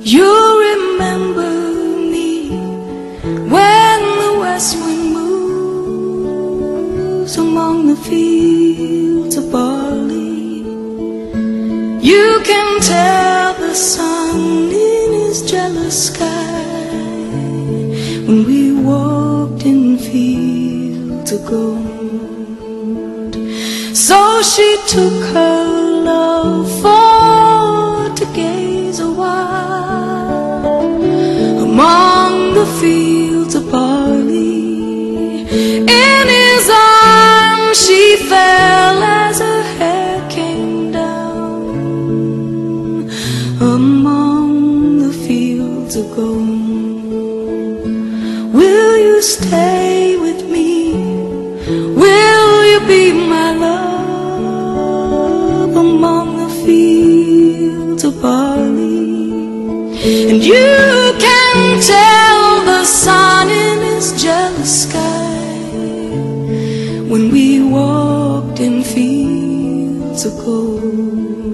You remember me when the west wind moves among the fields of barley. You can tell the sun in his jealous sky when we walked in fields of gold. So she took her love for to gaze a while among the fields of barley. In his arms she fell as her hair came down among the fields of gold. Will you stay with me? Will you be my love among the fields of barley? And you can tell the sun in his jealous sky when we walked in fields of gold.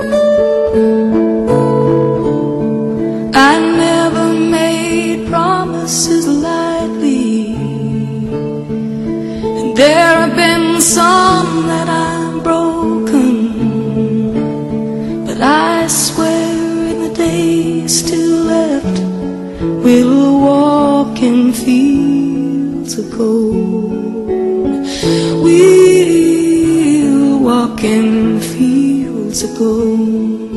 I never made promises lightly, and there have been some that I've broken, but I swear in the days still left we'll walk in fields of gold. We'll walk in fields of gold.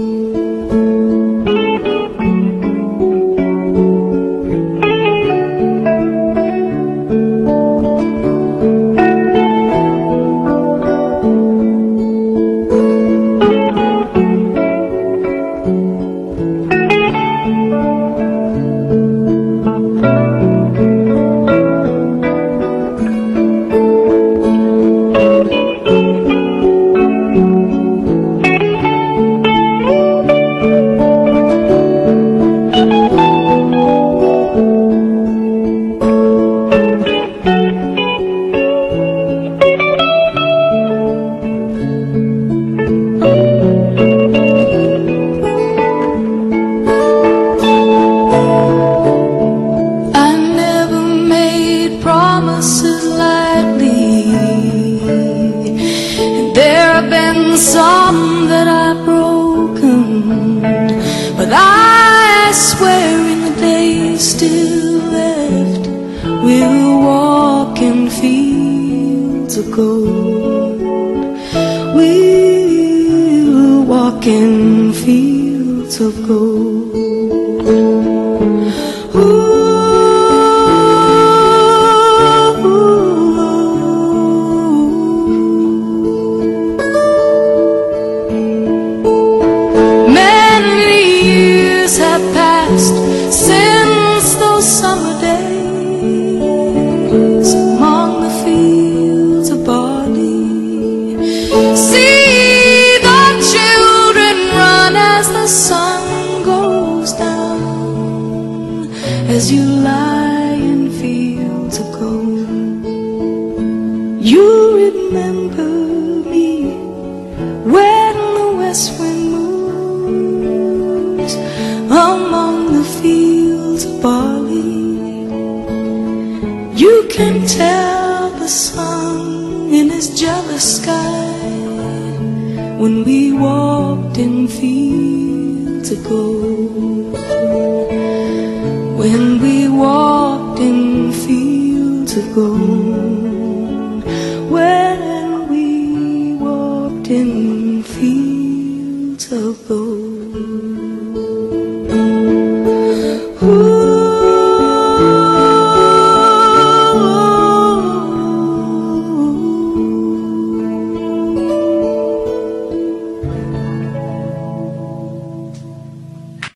Promises lightly, and there have been some that I've broken, but I swear in the days still left we'll walk in fields of gold. We'll walk in fields of gold. Ooh. Have passed since those summer days among the fields of barley. See the children run as the sun goes down, as you lie in fields of gold. You remember me when the west wind moves among the fields of barley. You can tell the sun in his jealous sky when we walked in fields of gold. When we walked in fields of gold.